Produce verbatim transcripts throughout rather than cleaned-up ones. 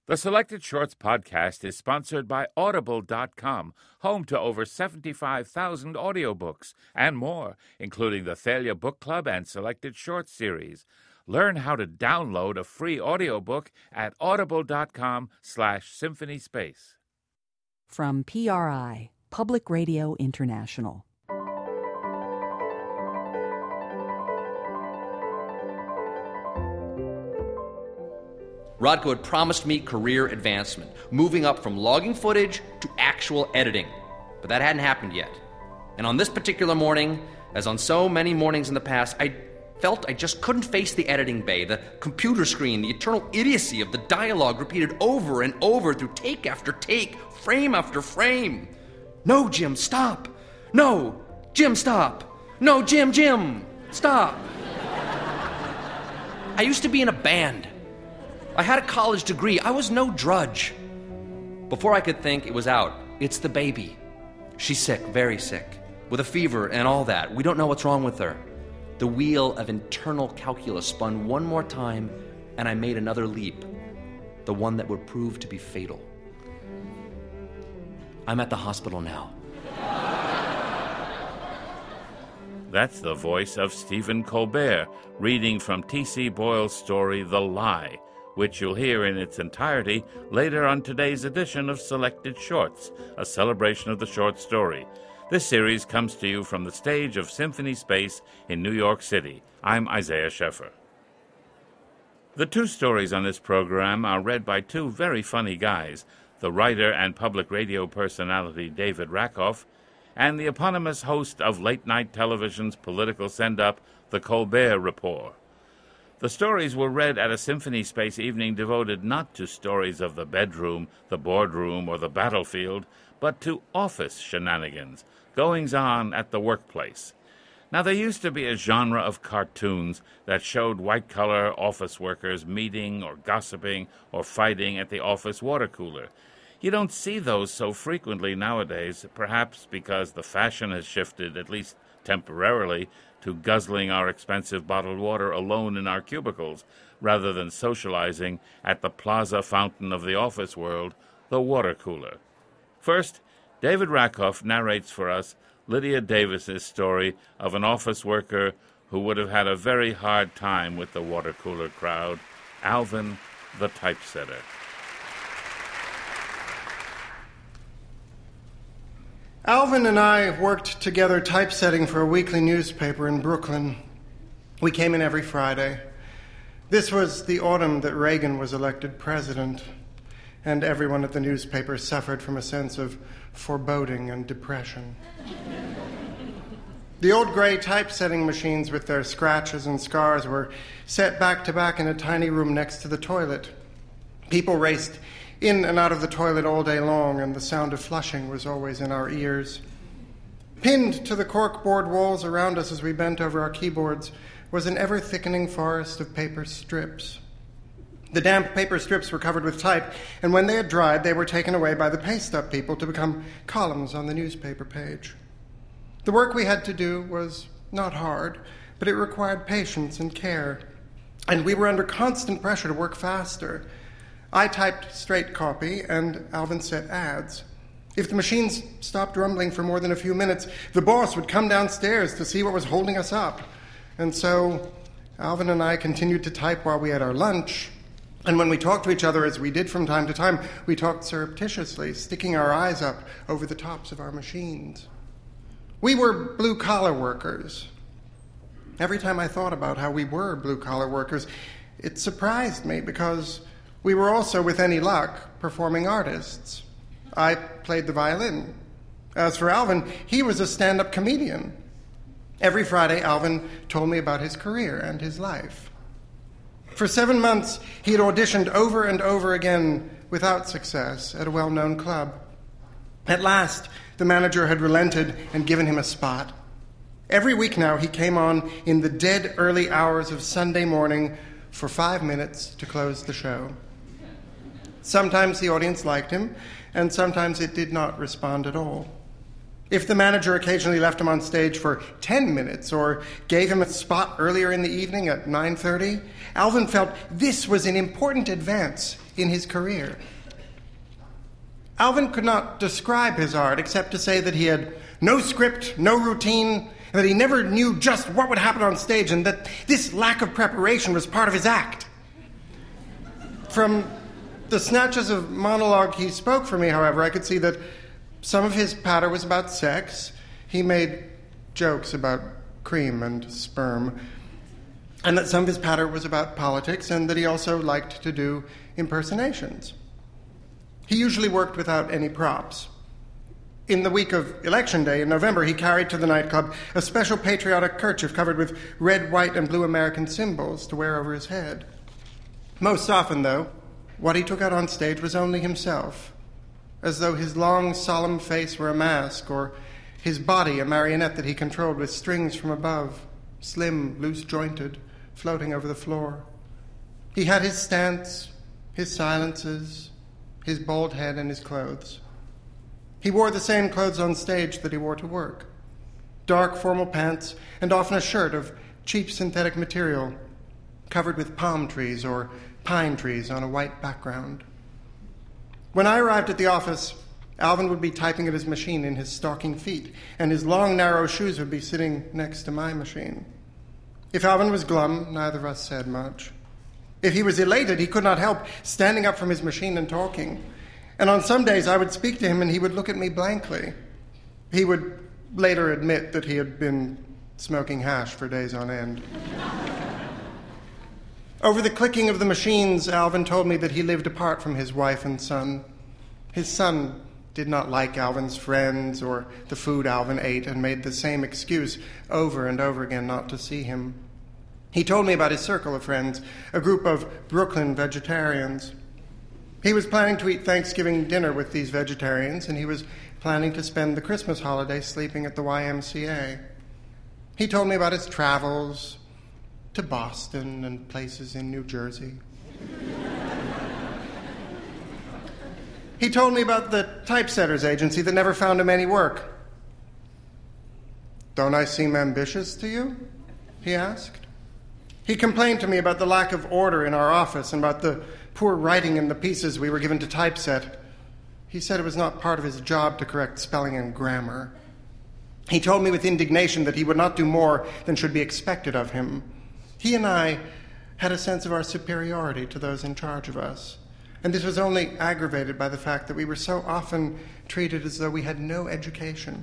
The Selected Shorts podcast is sponsored by Audible dot com, home to over seventy-five thousand audiobooks and more, including the Thalia Book Club and Selected Shorts series. Learn how to download a free audiobook at audible dot com slash symphony space. From P R I, Public Radio International. Rodko had promised me career advancement, moving up from logging footage to actual editing. But that hadn't happened yet. And on this particular morning, as on so many mornings in the past, I felt I just couldn't face the editing bay, the computer screen, the eternal idiocy of the dialogue repeated over and over through take after take, frame after frame. No, Jim, stop. No, Jim, stop. No, Jim, Jim, stop. I used to be in a band. I had a college degree. I was no drudge. Before I could think, it was out. It's the baby. She's sick, very sick, with a fever and all that. We don't know what's wrong with her. The wheel of internal calculus spun one more time, and I made another leap, the one that would prove to be fatal. I'm at the hospital now. That's the voice of Stephen Colbert, reading from T C Boyle's story, The Lie, which you'll hear in its entirety later on today's edition of Selected Shorts, a celebration of the short story. This series comes to you from the stage of Symphony Space in New York City. I'm Isaiah Scheffer. The two stories on this program are read by two very funny guys, the writer and public radio personality David Rakoff, and the eponymous host of late-night television's political send-up, The Colbert Report. The stories were read at a Symphony Space evening devoted not to stories of the bedroom, the boardroom, or the battlefield, but to office shenanigans, goings-on at the workplace. Now, there used to be a genre of cartoons that showed white-collar office workers meeting or gossiping or fighting at the office water cooler. You don't see those so frequently nowadays, perhaps because the fashion has shifted, at least temporarily, to guzzling our expensive bottled water alone in our cubicles, rather than socializing at the plaza fountain of the office world, the water cooler. First, David Rakoff narrates for us Lydia Davis's story of an office worker who would have had a very hard time with the water cooler crowd, Alvin the typesetter. Alvin and I worked together typesetting for a weekly newspaper in Brooklyn. We came in every Friday. This was the autumn that Reagan was elected president, and everyone at the newspaper suffered from a sense of foreboding and depression. The old gray typesetting machines with their scratches and scars were set back to back in a tiny room next to the toilet. People raced in and out of the toilet all day long, and the sound of flushing was always in our ears. Pinned to the corkboard walls around us as we bent over our keyboards was an ever-thickening forest of paper strips. The damp paper strips were covered with type, and when they had dried, they were taken away by the paste-up people to become columns on the newspaper page. The work we had to do was not hard, but it required patience and care, and we were under constant pressure to work faster. I typed straight copy, and Alvin set ads. If the machines stopped rumbling for more than a few minutes, the boss would come downstairs to see what was holding us up. And so Alvin and I continued to type while we had our lunch, and when we talked to each other, as we did from time to time, we talked surreptitiously, sticking our eyes up over the tops of our machines. We were blue-collar workers. Every time I thought about how we were blue-collar workers, it surprised me because we were also, with any luck, performing artists. I played the violin. As for Alvin, he was a stand-up comedian. Every Friday, Alvin told me about his career and his life. For seven months, he had auditioned over and over again without success at a well-known club. At last, the manager had relented and given him a spot. Every week now, he came on in the dead early hours of Sunday morning for five minutes to close the show. Sometimes the audience liked him, and sometimes it did not respond at all. If the manager occasionally left him on stage for ten minutes or gave him a spot earlier in the evening at nine thirty, Alvin felt this was an important advance in his career. Alvin could not describe his art except to say that he had no script, no routine, and that he never knew just what would happen on stage, and that this lack of preparation was part of his act. From the snatches of monologue he spoke for me, however, I could see that some of his patter was about sex. He made jokes about cream and sperm, and that some of his patter was about politics, and that he also liked to do impersonations. He usually worked without any props. In the week of Election Day in November, he carried to the nightclub a special patriotic kerchief covered with red, white, and blue American symbols to wear over his head. Most often, though, what he took out on stage was only himself, as though his long, solemn face were a mask, or his body a marionette that he controlled with strings from above, slim, loose-jointed, floating over the floor. He had his stance, his silences, his bald head, and his clothes. He wore the same clothes on stage that he wore to work. Dark formal pants, and often a shirt of cheap synthetic material, covered with palm trees or pine trees on a white background. When I arrived at the office, Alvin would be typing at his machine in his stocking feet, and his long, narrow shoes would be sitting next to my machine. If Alvin was glum, neither of us said much. If he was elated, he could not help standing up from his machine and talking. And on some days I would speak to him and he would look at me blankly. He would later admit that he had been smoking hash for days on end. Over the clicking of the machines, Alvin told me that he lived apart from his wife and son. His son did not like Alvin's friends or the food Alvin ate and made the same excuse over and over again not to see him. He told me about his circle of friends, a group of Brooklyn vegetarians. He was planning to eat Thanksgiving dinner with these vegetarians, and he was planning to spend the Christmas holiday sleeping at the Y M C A. He told me about his travels to Boston and places in New Jersey. He told me about the typesetters agency that never found him any work. "Don't I seem ambitious to you?" he asked. He complained to me about the lack of order in our office and about the poor writing in the pieces we were given to typeset. He said it was not part of his job to correct spelling and grammar. He told me with indignation that he would not do more than should be expected of him. He and I had a sense of our superiority to those in charge of us, and this was only aggravated by the fact that we were so often treated as though we had no education.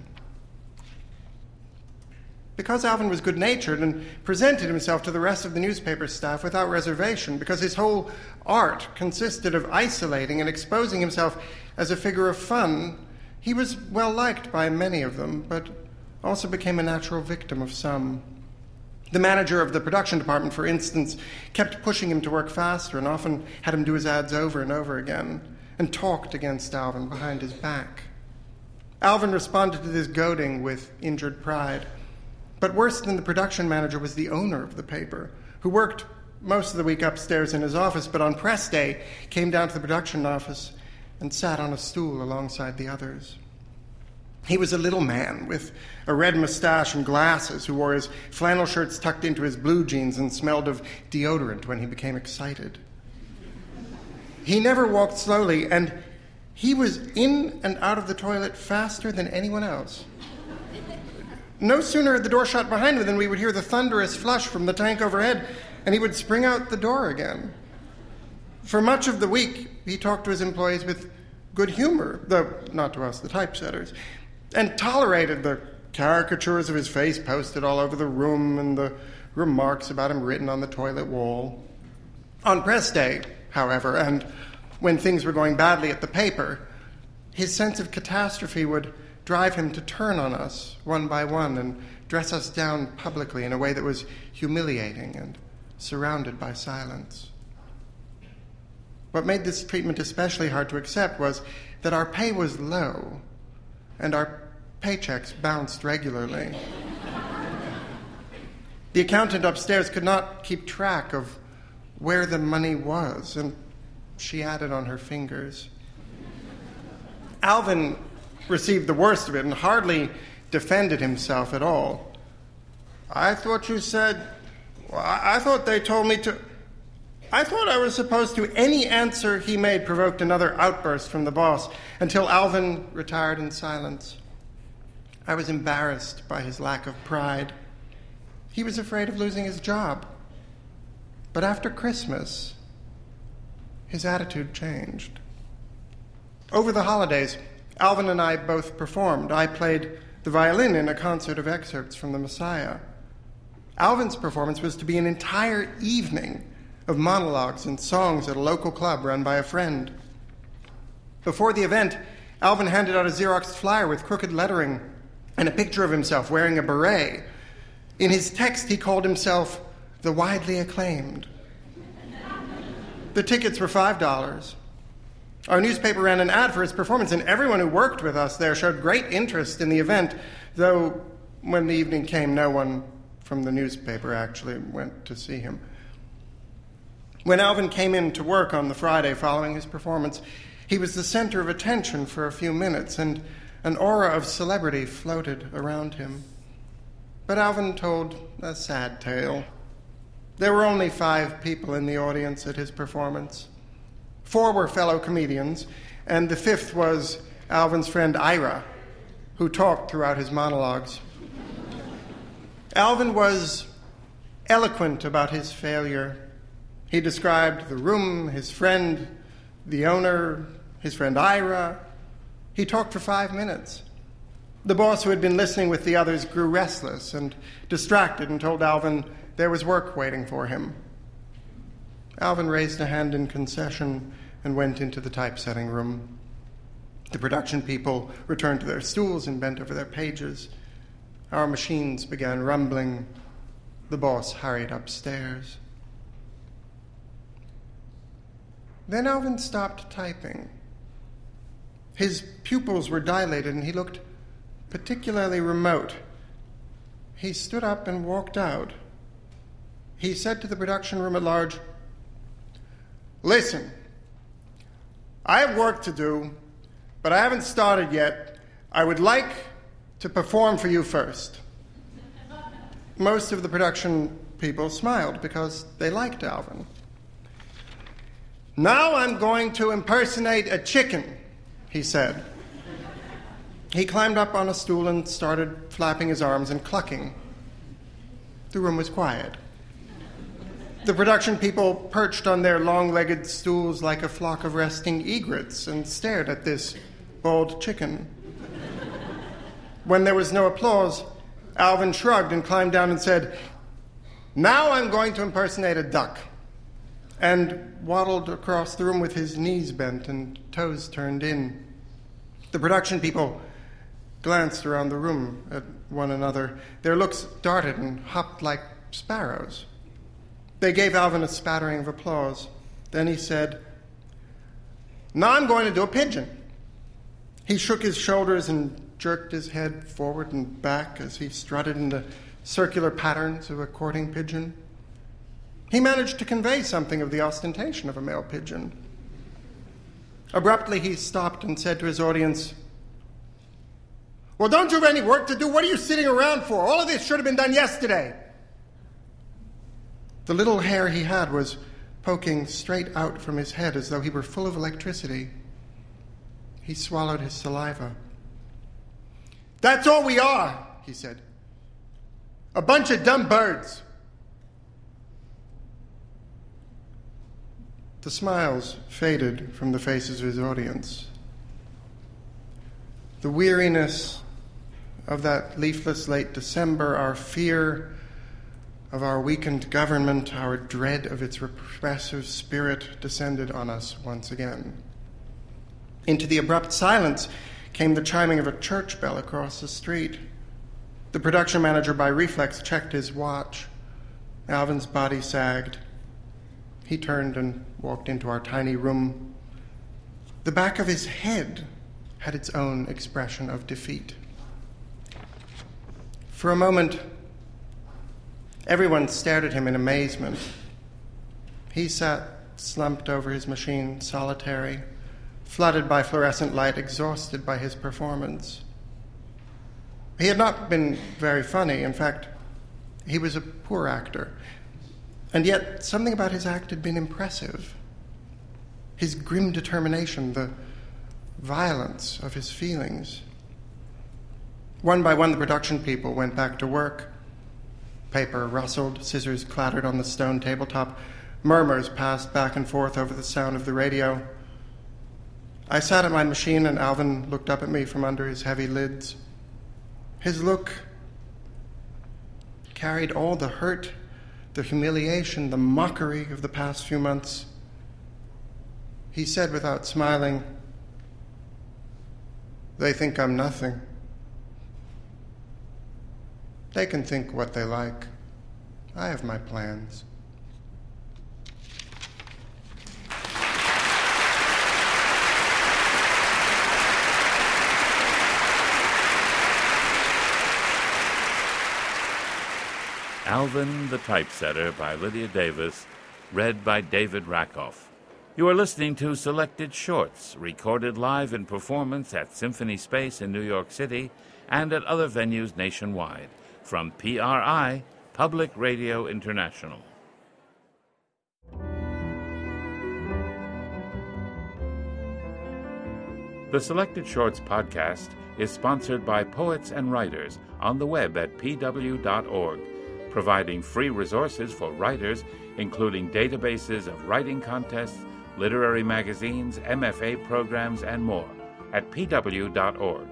Because Alvin was good-natured and presented himself to the rest of the newspaper staff without reservation, because his whole art consisted of isolating and exposing himself as a figure of fun, he was well-liked by many of them, but also became a natural victim of some. The manager of the production department, for instance, kept pushing him to work faster and often had him do his ads over and over again, and talked against Alvin behind his back. Alvin responded to this goading with injured pride. But worse than the production manager was the owner of the paper, who worked most of the week upstairs in his office, but on press day came down to the production office and sat on a stool alongside the others. He was a little man with a red mustache and glasses who wore his flannel shirts tucked into his blue jeans and smelled of deodorant when he became excited. He never walked slowly, and he was in and out of the toilet faster than anyone else. No sooner had the door shut behind him than we would hear the thunderous flush from the tank overhead, and he would spring out the door again. For much of the week, he talked to his employees with good humor, though not to us, the typesetters, and tolerated the caricatures of his face posted all over the room and the remarks about him written on the toilet wall. On press day, however, and when things were going badly at the paper, his sense of catastrophe would drive him to turn on us one by one and dress us down publicly in a way that was humiliating and surrounded by silence. What made this treatment especially hard to accept was that our pay was low and our paychecks bounced regularly. The accountant upstairs could not keep track of where the money was, and she added on her fingers. Alvin received the worst of it and hardly defended himself at all. "I thought you said... Well, I, I thought they told me to..." I thought I was supposed to. Any answer he made provoked another outburst from the boss, until Alvin retired in silence. I was embarrassed by his lack of pride. He was afraid of losing his job. But after Christmas, his attitude changed. Over the holidays, Alvin and I both performed. I played the violin in a concert of excerpts from The Messiah. Alvin's performance was to be an entire evening of monologues and songs at a local club run by a friend. Before the event, Alvin handed out a Xerox flyer with crooked lettering and a picture of himself wearing a beret. In his text, he called himself the widely acclaimed. The tickets were five dollars. Our newspaper ran an ad for his performance, and everyone who worked with us there showed great interest in the event, though when the evening came, no one from the newspaper actually went to see him. When Alvin came in to work on the Friday following his performance, he was the center of attention for a few minutes, and an aura of celebrity floated around him. But Alvin told a sad tale. There were only five people in the audience at his performance. Four were fellow comedians, and the fifth was Alvin's friend Ira, who talked throughout his monologues. Alvin was eloquent about his failure. He described the room, his friend, the owner, his friend Ira. He talked for five minutes. The boss, who had been listening with the others, grew restless and distracted and told Alvin there was work waiting for him. Alvin raised a hand in concession and went into the typesetting room. The production people returned to their stools and bent over their pages. Our machines began rumbling. The boss hurried upstairs. Then Alvin stopped typing. His pupils were dilated and he looked particularly remote. He stood up and walked out. He said to the production room at large, "Listen, I have work to do, but I haven't started yet. I would like to perform for you first." Most of the production people smiled because they liked Alvin. "Now I'm going to impersonate a chicken," he said. He climbed up on a stool and started flapping his arms and clucking. The room was quiet. The production people perched on their long-legged stools like a flock of resting egrets and stared at this bald chicken. When there was no applause, Alvin shrugged and climbed down and said, "Now I'm going to impersonate a duck," and waddled across the room with his knees bent and toes turned in. The production people glanced around the room at one another. Their looks darted and hopped like sparrows. They gave Alvin a spattering of applause. Then he said, "Now I'm going to do a pigeon." He shook his shoulders and jerked his head forward and back as he strutted in the circular patterns of a courting pigeon. He managed to convey something of the ostentation of a male pigeon. Abruptly, he stopped and said to his audience, "Well, don't you have any work to do? What are you sitting around for? All of this should have been done yesterday." The little hair he had was poking straight out from his head as though he were full of electricity. He swallowed his saliva. "That's all we are," he said. "A bunch of dumb birds." The smiles faded from the faces of his audience. The weariness of that leafless late December, our fear of our weakened government, our dread of its repressive spirit descended on us once again. Into the abrupt silence came the chiming of a church bell across the street. The production manager, by reflex, checked his watch. Alvin's body sagged. He turned and walked into our tiny room. The back of his head had its own expression of defeat. For a moment, everyone stared at him in amazement. He sat slumped over his machine, solitary, flooded by fluorescent light, exhausted by his performance. He had not been very funny. In fact, he was a poor actor. And yet, something about his act had been impressive. His grim determination, the violence of his feelings. One by one, the production people went back to work. Paper rustled, scissors clattered on the stone tabletop. Murmurs passed back and forth over the sound of the radio. I sat at my machine, and Alvin looked up at me from under his heavy lids. His look carried all the hurt, the humiliation, the mockery of the past few months. He said without smiling, "They think I'm nothing. They can think what they like. I have my plans." Alvin the Typesetter by Lydia Davis, read by David Rakoff. You are listening to Selected Shorts, recorded live in performance at Symphony Space in New York City and at other venues nationwide, from P R I, Public Radio International. The Selected Shorts podcast is sponsored by Poets and Writers on the web at p w dot org, providing free resources for writers, including databases of writing contests, literary magazines, M F A programs, and more at p w dot org.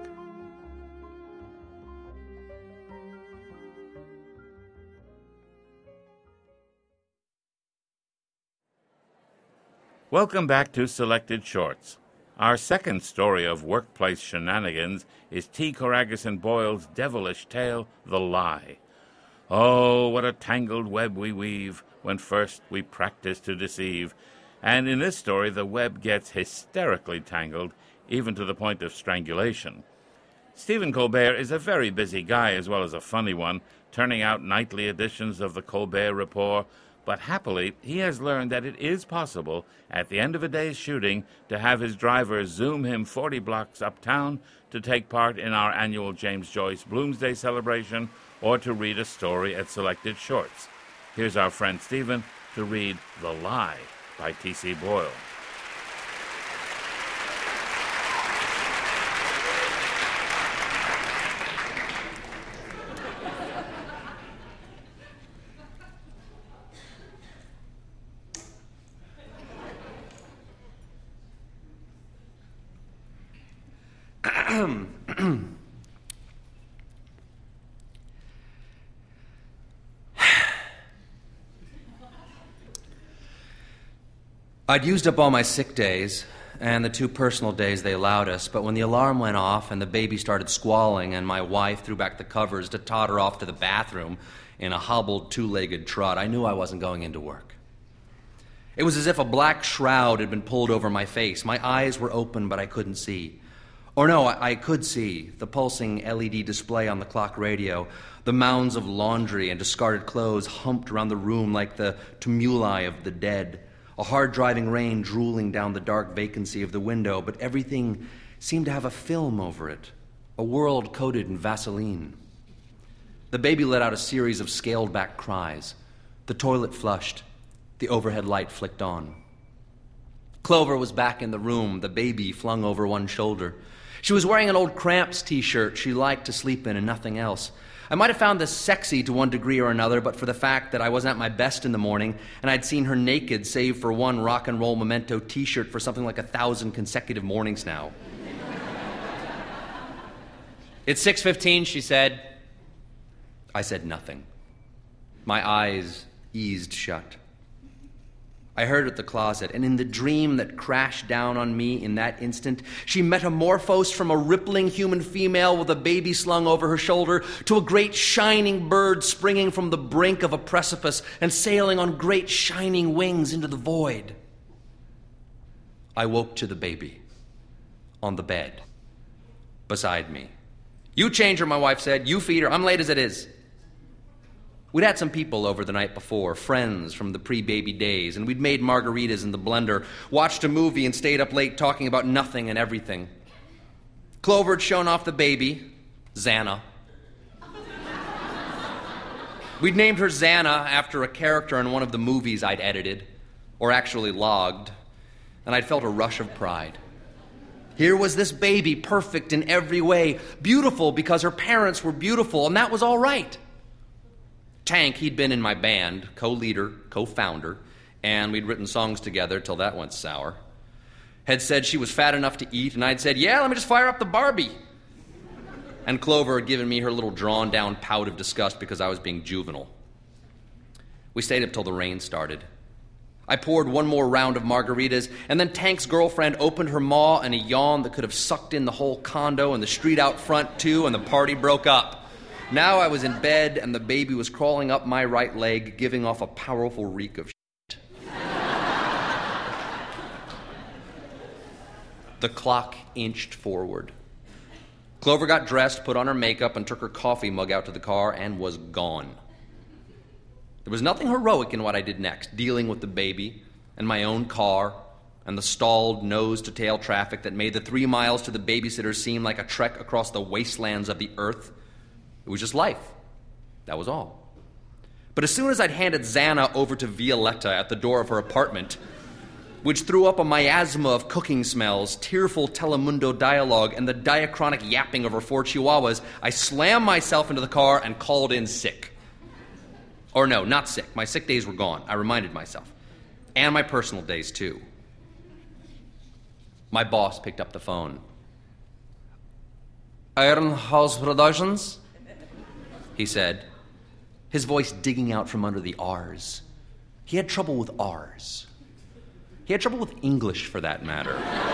Welcome back to Selected Shorts. Our second story of workplace shenanigans is T. Corageson Boyle's devilish tale, The Lie. Oh, what a tangled web we weave when first we practice to deceive. And in this story, the web gets hysterically tangled, even to the point of strangulation. Stephen Colbert is a very busy guy as well as a funny one, turning out nightly editions of the Colbert Report, but happily he has learned that it is possible, at the end of a day's shooting, to have his driver zoom him forty blocks uptown to take part in our annual James Joyce Bloomsday celebration or to read a story at Selected Shorts. Here's our friend Stephen to read The Lie by T C Boyle. I'd used up all my sick days and the two personal days they allowed us, but when the alarm went off and the baby started squalling and my wife threw back the covers to totter off to the bathroom in a hobbled two-legged trot, I knew I wasn't going into work. It was as if a black shroud had been pulled over my face. My eyes were open, but I couldn't see. Or no, I, I could see the pulsing L E D display on the clock radio, the mounds of laundry and discarded clothes humped around the room like the tumuli of the dead, a hard-driving rain drooling down the dark vacancy of the window, but everything seemed to have a film over it, a world coated in Vaseline. The baby let out a series of scaled-back cries. The toilet flushed. The overhead light flicked on. Clover was back in the room, the baby flung over one shoulder. She was wearing an old Cramps t-shirt she liked to sleep in and nothing else. I might have found this sexy to one degree or another, but for the fact that I wasn't at my best in the morning, and I'd seen her naked save for one rock and roll memento t-shirt for something like a thousand consecutive mornings now. It's six fifteen, she said. I said nothing. My eyes eased shut. I heard at the closet, and in the dream that crashed down on me in that instant, she metamorphosed from a rippling human female with a baby slung over her shoulder to a great shining bird springing from the brink of a precipice and sailing on great shining wings into the void. I woke to the baby on the bed beside me. You change her, my wife said. You feed her. I'm late as it is. We'd had some people over the night before, friends from the pre-baby days, and we'd made margaritas in the blender, watched a movie, and stayed up late talking about nothing and everything. Clover had shown off the baby, Xana. We'd named her Xana after a character in one of the movies I'd edited, or actually logged, and I'd felt a rush of pride. Here was this baby, perfect in every way, beautiful because her parents were beautiful, and that was all right. Tank, he'd been in my band, co-leader, co-founder, and we'd written songs together till that went sour. Had said she was fat enough to eat, and I'd said, yeah, let me just fire up the Barbie. And Clover had given me her little drawn-down pout of disgust because I was being juvenile. We stayed up till the rain started. I poured one more round of margaritas, and then Tank's girlfriend opened her maw in a yawn that could have sucked in the whole condo and the street out front, too, and the party broke up. Now I was in bed, and the baby was crawling up my right leg, giving off a powerful reek of shit. The clock inched forward. Clover got dressed, put on her makeup, and took her coffee mug out to the car and was gone. There was nothing heroic in what I did next, dealing with the baby and my own car and the stalled nose-to-tail traffic that made the three miles to the babysitter seem like a trek across the wastelands of the earth. It was just life. That was all. But as soon as I'd handed Xana over to Violetta at the door of her apartment, which threw up a miasma of cooking smells, tearful Telemundo dialogue, and the diachronic yapping of her four chihuahuas, I slammed myself into the car and called in sick. Or no, not sick. My sick days were gone, I reminded myself. And my personal days, too. My boss picked up the phone. Iron House Productions? He said, his voice digging out from under the R's. He had trouble with R's. He had trouble with English, for that matter.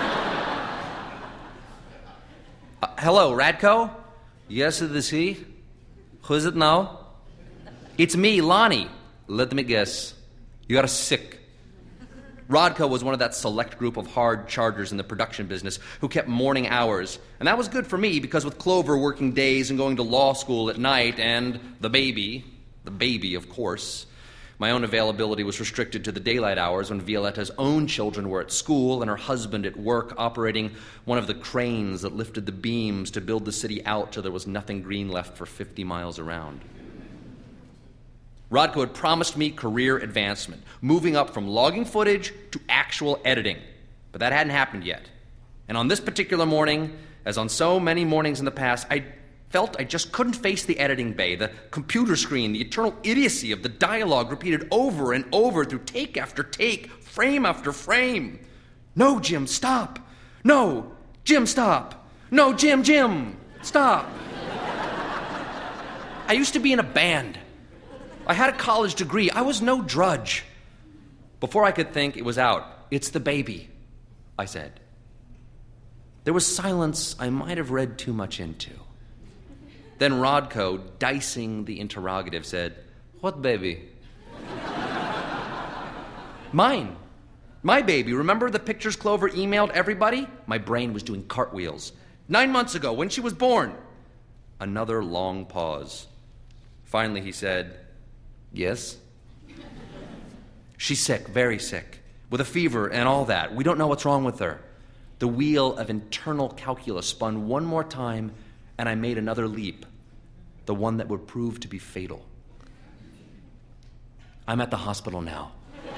uh, hello, Radko? Yes, it is he. Who is it now? It's me, Lonnie. Let me guess. You are sick. Rodko was one of that select group of hard chargers in the production business who kept morning hours. And that was good for me because with Clover working days and going to law school at night and the baby, the baby, of course, my own availability was restricted to the daylight hours when Violetta's own children were at school and her husband at work operating one of the cranes that lifted the beams to build the city out till there was nothing green left for fifty miles around. Rodko had promised me career advancement, moving up from logging footage to actual editing. But that hadn't happened yet. And on this particular morning, as on so many mornings in the past, I felt I just couldn't face the editing bay, the computer screen, the eternal idiocy of the dialogue repeated over and over through take after take, frame after frame. No, Jim, stop. No, Jim, stop. No, Jim, Jim, stop. I used to be in a band. I had a college degree. I was no drudge. Before I could think, it was out. It's the baby, I said. There was silence I might have read too much into. Then Rodko, dicing the interrogative, said, "What baby?" Mine. My baby. Remember the pictures Clover emailed everybody? My brain was doing cartwheels. Nine months ago, when she was born. Another long pause. Finally, he said, "Yes." She's sick, very sick, with a fever and all that. We don't know what's wrong with her. The wheel of internal calculus spun one more time, and I made another leap, the one that would prove to be fatal. I'm at the hospital now.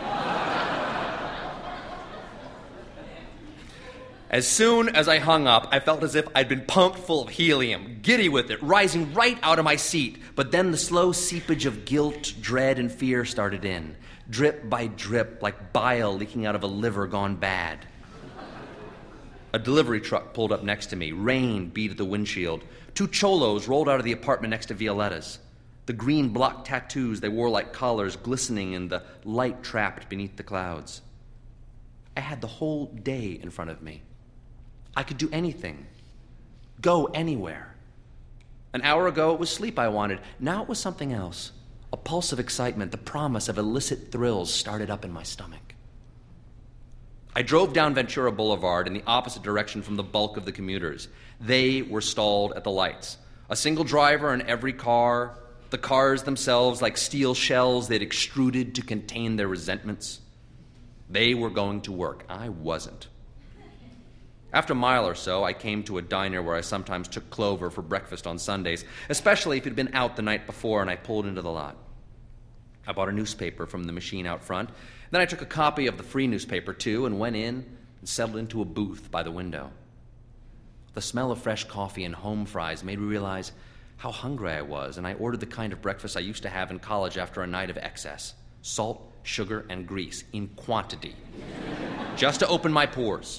As soon as I hung up, I felt as if I'd been pumped full of helium, giddy with it, rising right out of my seat. But then the slow seepage of guilt, dread, and fear started in, drip by drip, like bile leaking out of a liver gone bad. A delivery truck pulled up next to me. Rain beat at the windshield. Two cholos rolled out of the apartment next to Violetta's. The green block tattoos they wore like collars glistening in the light trapped beneath the clouds. I had the whole day in front of me. I could do anything, go anywhere. An hour ago, it was sleep I wanted. Now it was something else. A pulse of excitement, the promise of illicit thrills started up in my stomach. I drove down Ventura Boulevard in the opposite direction from the bulk of the commuters. They were stalled at the lights. A single driver in every car, the cars themselves like steel shells they'd extruded to contain their resentments. They were going to work. I wasn't. After a mile or so, I came to a diner where I sometimes took Clover for breakfast on Sundays, especially if he'd been out the night before and I pulled into the lot. I bought a newspaper from the machine out front. Then I took a copy of the free newspaper, too, and went in and settled into a booth by the window. The smell of fresh coffee and home fries made me realize how hungry I was, and I ordered the kind of breakfast I used to have in college after a night of excess. Salt, sugar, and grease in quantity. Just to open my pores.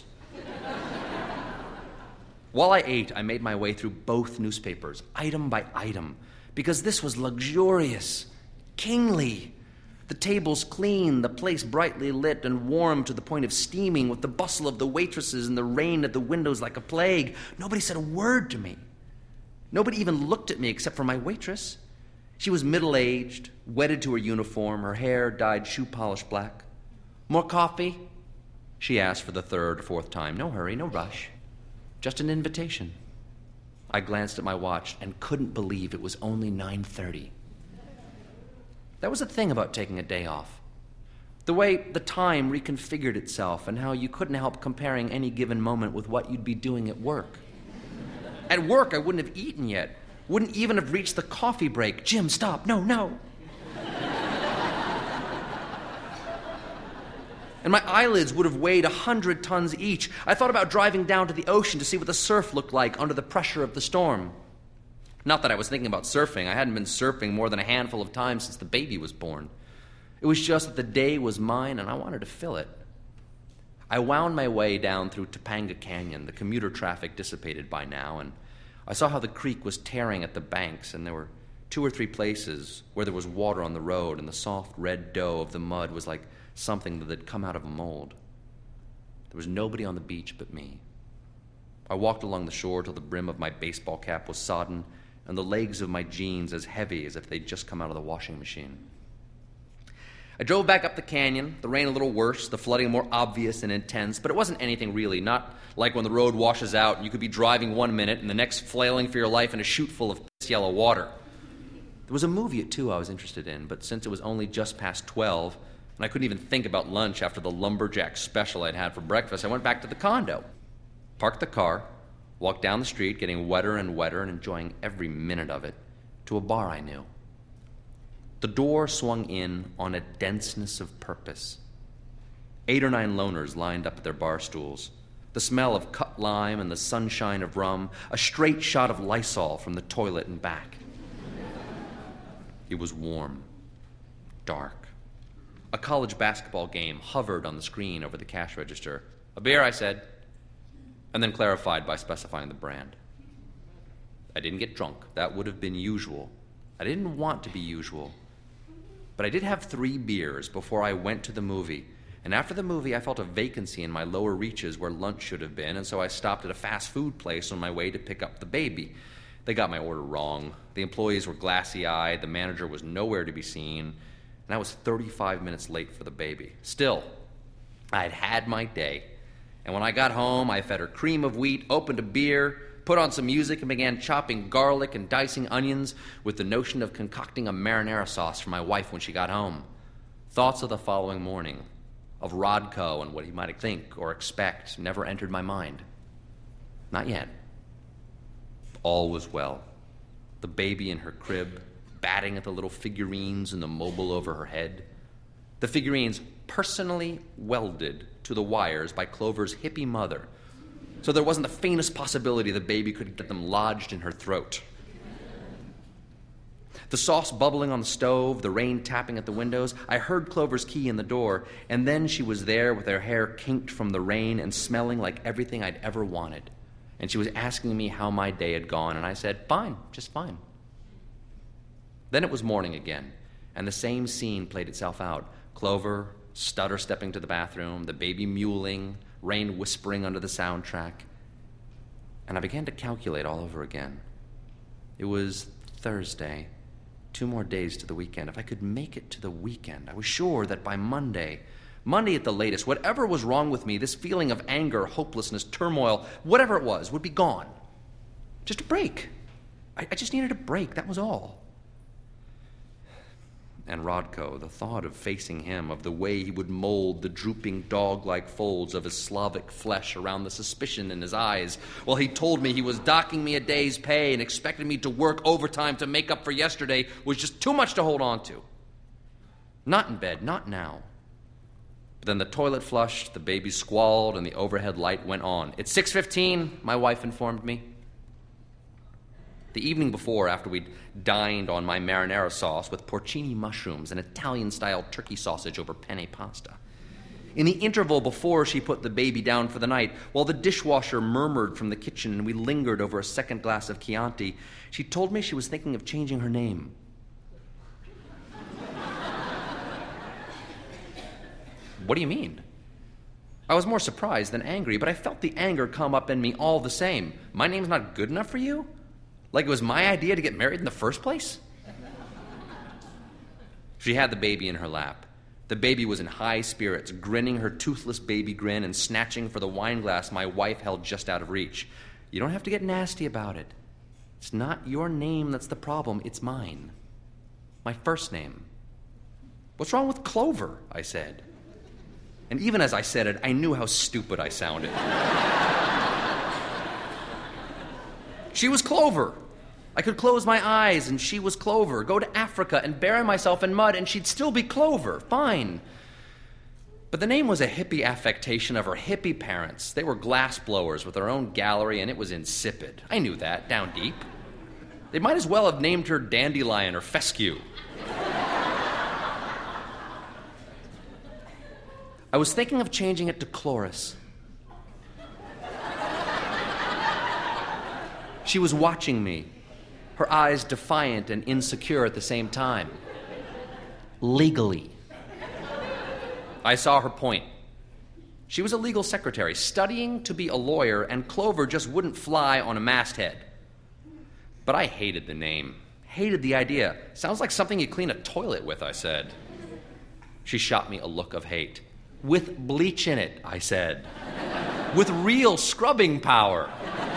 While I ate, I made my way through both newspapers, item by item, because this was luxurious, kingly. The tables clean, the place brightly lit and warm to the point of steaming, with the bustle of the waitresses and the rain at the windows like a plague. Nobody said a word to me. Nobody even looked at me except for my waitress. She was middle-aged, wedded to her uniform, her hair dyed shoe-polish black. "More coffee?" she asked for the third or fourth time. No hurry, no rush. Just an invitation. I glanced at my watch and couldn't believe it was only nine thirty. That was the thing about taking a day off. The way the time reconfigured itself and how you couldn't help comparing any given moment with what you'd be doing at work. At work, I wouldn't have eaten yet. Wouldn't even have reached the coffee break. Jim, stop. No, no. And my eyelids would have weighed a hundred tons each. I thought about driving down to the ocean to see what the surf looked like under the pressure of the storm. Not that I was thinking about surfing. I hadn't been surfing more than a handful of times since the baby was born. It was just that the day was mine and I wanted to fill it. I wound my way down through Topanga Canyon. The commuter traffic dissipated by now, and I saw how the creek was tearing at the banks, and there were two or three places where there was water on the road, and the soft red dough of the mud was like something that had come out of a mold. There was nobody on the beach but me. I walked along the shore till the brim of my baseball cap was sodden, and the legs of my jeans as heavy as if they'd just come out of the washing machine. I drove back up the canyon, the rain a little worse, the flooding more obvious and intense, but it wasn't anything really, not like when the road washes out and you could be driving one minute and the next flailing for your life in a chute full of piss yellow water. There was a movie at two I was interested in, but since it was only just past twelve, and I couldn't even think about lunch after the lumberjack special I'd had for breakfast, I went back to the condo, parked the car, walked down the street, getting wetter and wetter and enjoying every minute of it, to a bar I knew. The door swung in on a denseness of purpose. Eight or nine loners lined up at their bar stools. The smell of cut lime and the sunshine of rum, a straight shot of Lysol from the toilet and back. It was warm, dark. A college basketball game hovered on the screen over the cash register. "A beer," I said, and then clarified by specifying the brand. I didn't get drunk. That would have been usual. I didn't want to be usual. But I did have three beers before I went to the movie. And after the movie, I felt a vacancy in my lower reaches where lunch should have been, and so I stopped at a fast food place on my way to pick up the baby. They got my order wrong. The employees were glassy-eyed, the manager was nowhere to be seen, and I was thirty-five minutes late for the baby. Still, I had had my day. And when I got home, I fed her cream of wheat, opened a beer, put on some music, and began chopping garlic and dicing onions with the notion of concocting a marinara sauce for my wife when she got home. Thoughts of the following morning, of Rodko and what he might think or expect, never entered my mind. Not yet. All was well. The baby in her crib, batting at the little figurines in the mobile over her head. The figurines personally welded to the wires by Clover's hippie mother, so there wasn't the faintest possibility the baby could get them lodged in her throat. The sauce bubbling on the stove, the rain tapping at the windows. I heard Clover's key in the door, and then she was there with her hair kinked from the rain and smelling like everything I'd ever wanted. And she was asking me how my day had gone, and I said, fine, just fine. Then it was morning again, and the same scene played itself out. Clover, stutter stepping to the bathroom, the baby mewling, rain whispering under the soundtrack. And I began to calculate all over again. It was Thursday, two more days to the weekend. If I could make it to the weekend, I was sure that by Monday, Monday at the latest, whatever was wrong with me, this feeling of anger, hopelessness, turmoil, whatever it was, would be gone. Just a break. I, I just needed a break, that was all. And Rodko, the thought of facing him, of the way he would mold the drooping dog-like folds of his Slavic flesh around the suspicion in his eyes, while he told me he was docking me a day's pay and expected me to work overtime to make up for yesterday, was just too much to hold on to. Not in bed, not now. But then the toilet flushed, the baby squalled, and the overhead light went on. It's six fifteen, my wife informed me. The evening before, after we'd dined on my marinara sauce with porcini mushrooms and Italian-style turkey sausage over penne pasta. In the interval before she put the baby down for the night, while the dishwasher murmured from the kitchen and we lingered over a second glass of Chianti, she told me she was thinking of changing her name. What do you mean? I was more surprised than angry, but I felt the anger come up in me all the same. My name's not good enough for you? Like it was my idea to get married in the first place? She had the baby in her lap. The baby was in high spirits, grinning her toothless baby grin and snatching for the wine glass my wife held just out of reach. You don't have to get nasty about it. It's not your name that's the problem, it's mine. My first name. What's wrong with Clover? I said. And even as I said it, I knew how stupid I sounded. She was Clover. I could close my eyes and she was Clover. Go to Africa and bury myself in mud and she'd still be Clover. Fine. But the name was a hippie affectation of her hippie parents. They were glass blowers with their own gallery and it was insipid. I knew that, down deep. They might as well have named her Dandelion or Fescue. I was thinking of changing it to Chloris. She was watching me, her eyes defiant and insecure at the same time. Legally. I saw her point. She was a legal secretary, studying to be a lawyer, and Clover just wouldn't fly on a masthead. But I hated the name, hated the idea. Sounds like something you clean a toilet with, I said. She shot me a look of hate. With bleach in it, I said. With real scrubbing power.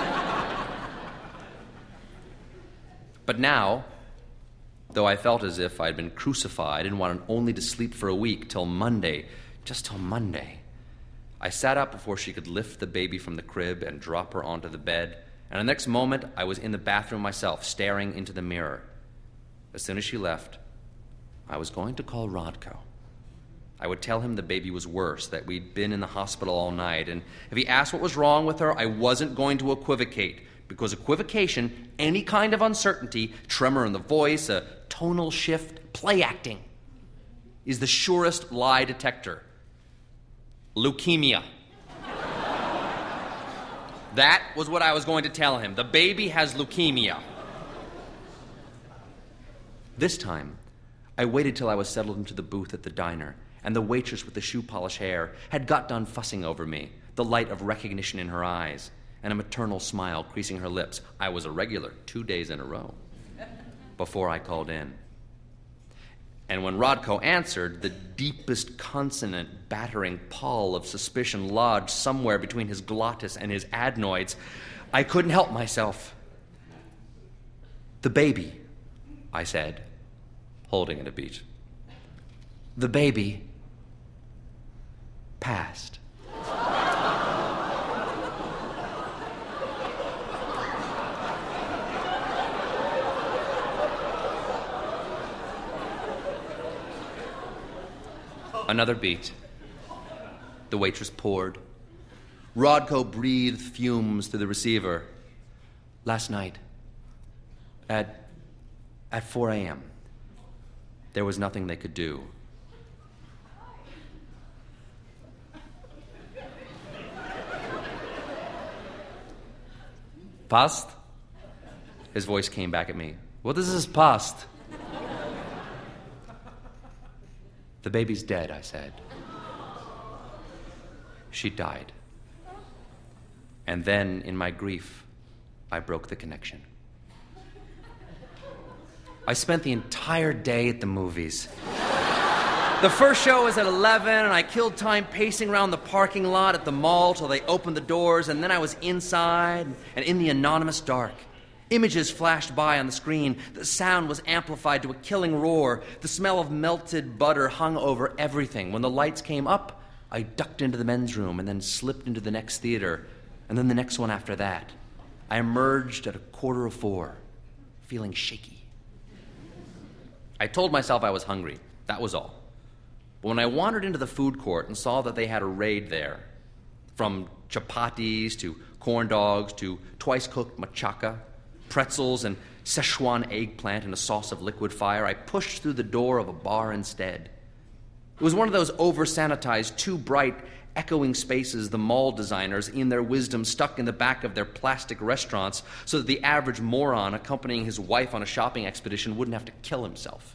But now, though I felt as if I'd been crucified and wanted only to sleep for a week till Monday, just till Monday, I sat up before she could lift the baby from the crib and drop her onto the bed, and the next moment I was in the bathroom myself, staring into the mirror. As soon as she left, I was going to call Rodko. I would tell him the baby was worse, that we'd been in the hospital all night, and if he asked what was wrong with her, I wasn't going to equivocate, because equivocation, any kind of uncertainty, tremor in the voice, a tonal shift, play acting, is the surest lie detector. Leukemia. That was what I was going to tell him. The baby has leukemia. This time, I waited till I was settled into the booth at the diner, and the waitress with the shoe polish hair had got done fussing over me, the light of recognition in her eyes, and a maternal smile creasing her lips. I was a regular two days in a row before I called in. And when Rodko answered, the deepest consonant battering pall of suspicion lodged somewhere between his glottis and his adenoids, I couldn't help myself. The baby, I said, holding it a beat. The baby passed. Another beat. The waitress poured. Rodko breathed fumes through the receiver. Last night, at at four a.m., there was nothing they could do. Past? His voice came back at me. What is this past? The baby's dead, I said. She died. And then, in my grief, I broke the connection. I spent the entire day at the movies. The first show was at eleven, and I killed time pacing around the parking lot at the mall till they opened the doors, and then I was inside and in the anonymous dark. Images flashed by on the screen. The sound was amplified to a killing roar. The smell of melted butter hung over everything. When the lights came up, I ducked into the men's room and then slipped into the next theater, and then the next one after that. I emerged at a quarter of four, feeling shaky. I told myself I was hungry. That was all. But when I wandered into the food court and saw that they had a raid there, from chapatis to corn dogs to twice-cooked machaca, pretzels and Szechuan eggplant in a sauce of liquid fire, I pushed through the door of a bar instead. It was one of those over-sanitized, too bright, echoing spaces the mall designers, in their wisdom, stuck in the back of their plastic restaurants so that the average moron accompanying his wife on a shopping expedition wouldn't have to kill himself.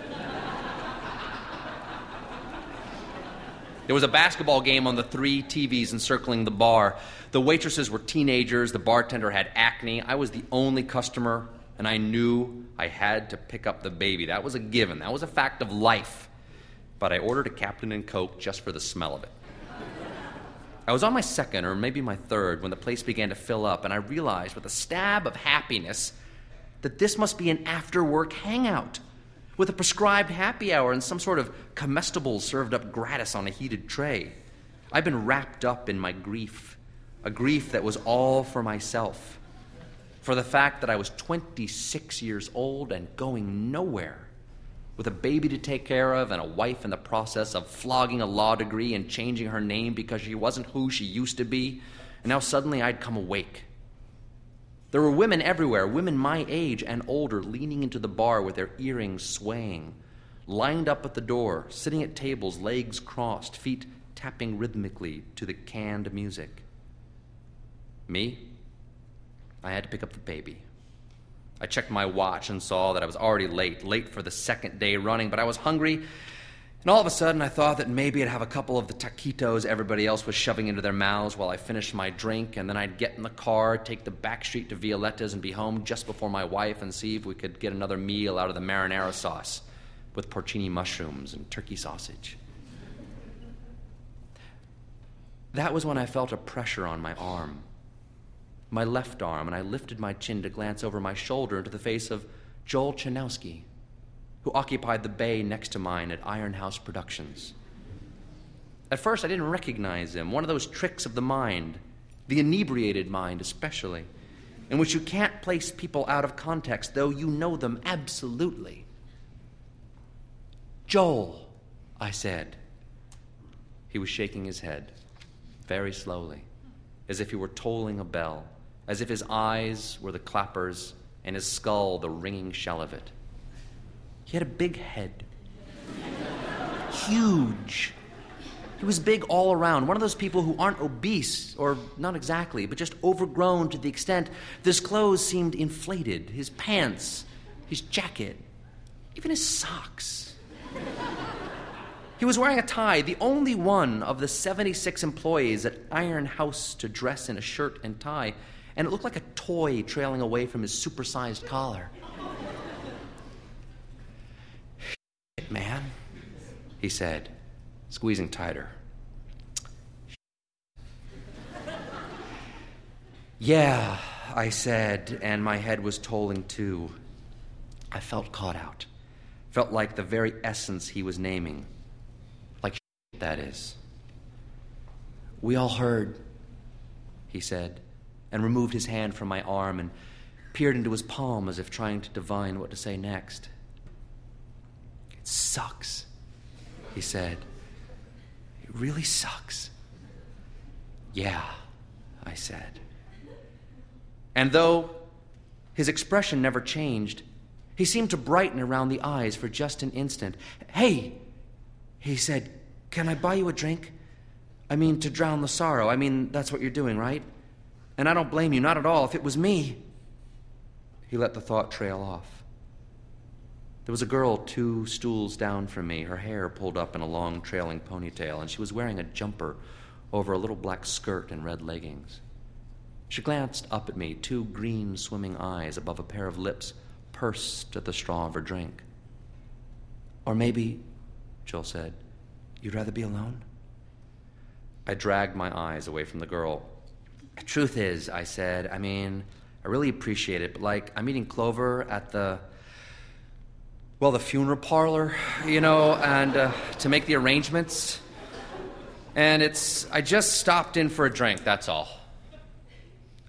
There was a basketball game on the three T Vs encircling the bar. The waitresses were teenagers. The bartender had acne. I was the only customer, and I knew I had to pick up the baby. That was a given. That was a fact of life. But I ordered a Captain and Coke just for the smell of it. I was on my second, or maybe my third, when the place began to fill up, and I realized with a stab of happiness that this must be an after-work hangout, with a prescribed happy hour and some sort of comestibles served up gratis on a heated tray. I've been wrapped up in my grief, a grief that was all for myself, for the fact that I was twenty-six years old and going nowhere, with a baby to take care of and a wife in the process of flogging a law degree and changing her name because she wasn't who she used to be, and now suddenly I'd come awake. There were women everywhere, women my age and older, leaning into the bar with their earrings swaying, lined up at the door, sitting at tables, legs crossed, feet tapping rhythmically to the canned music. Me? I had to pick up the baby. I checked my watch and saw that I was already late, late for the second day running, but I was hungry, and all of a sudden I thought that maybe I'd have a couple of the taquitos everybody else was shoving into their mouths while I finished my drink, and then I'd get in the car, take the back street to Violetta's and be home just before my wife and see if we could get another meal out of the marinara sauce with porcini mushrooms and turkey sausage. That was when I felt a pressure on my arm. My left arm, and I lifted my chin to glance over my shoulder into the face of Joel Chanowski, who occupied the bay next to mine at Iron House Productions. At first, I didn't recognize him, one of those tricks of the mind, the inebriated mind especially, in which you can't place people out of context, though you know them absolutely. "Joel," I said. He was shaking his head, very slowly, as if he were tolling a bell, as if his eyes were the clappers and his skull the ringing shell of it. He had a big head. Huge. He was big all around, one of those people who aren't obese, or not exactly, but just overgrown to the extent that his clothes seemed inflated, his pants, his jacket, even his socks. He was wearing a tie, the only one of the seventy-six employees at Iron House to dress in a shirt and tie, and it looked like a toy trailing away from his supersized collar. "Shit, man," he said, squeezing tighter. "Yeah," I said, and my head was tolling too. I felt caught out. Felt like the very essence he was naming. Like shit, that is. "We all heard," he said, and removed his hand from my arm and peered into his palm as if trying to divine what to say next. "It sucks," he said. "It really sucks." "Yeah," I said. And though his expression never changed, he seemed to brighten around the eyes for just an instant. "Hey," he said, "can I buy you a drink? I mean, to drown the sorrow. I mean, that's what you're doing, right? And I don't blame you, not at all. If it was me..." He let the thought trail off. There was a girl two stools down from me, her hair pulled up in a long trailing ponytail, and she was wearing a jumper over a little black skirt and red leggings. She glanced up at me, two green swimming eyes above a pair of lips pursed at the straw of her drink. "Or maybe," Joel said, "you'd rather be alone?" I dragged my eyes away from the girl. "Truth is," I said, "I mean, I really appreciate it, but like, I'm meeting Clover at the, well, the funeral parlor, you know, and uh, to make the arrangements. And it's, I just stopped in for a drink, that's all."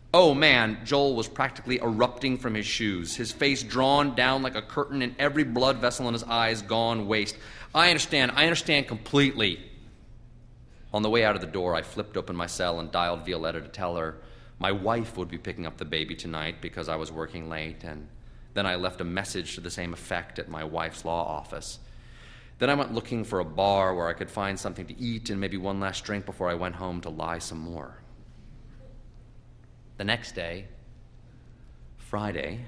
Oh man, Joel was practically erupting from his shoes, his face drawn down like a curtain and every blood vessel in his eyes gone waste. I understand, I understand completely. On the way out of the door, I flipped open my cell and dialed Violetta to tell her my wife would be picking up the baby tonight because I was working late, and then I left a message to the same effect at my wife's law office. Then I went looking for a bar where I could find something to eat and maybe one last drink before I went home to lie some more. The next day, Friday,